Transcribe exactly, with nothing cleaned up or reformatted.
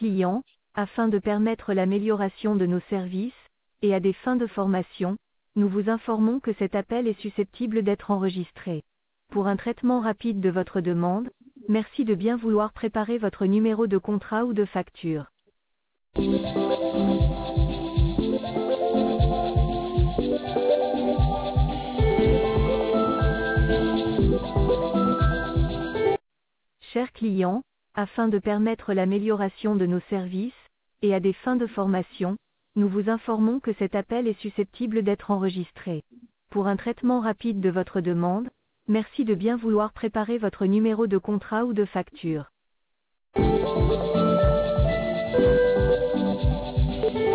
clients, afin de permettre l'amélioration de nos services, et à des fins de formation, nous vous informons que cet appel est susceptible d'être enregistré. Pour un traitement rapide de votre demande, merci de bien vouloir préparer votre numéro de contrat ou de facture. Chers clients, afin de permettre l'amélioration de nos services, et à des fins de formation, nous vous informons que cet appel est susceptible d'être enregistré. Pour un traitement rapide de votre demande, merci de bien vouloir préparer votre numéro de contrat ou de facture.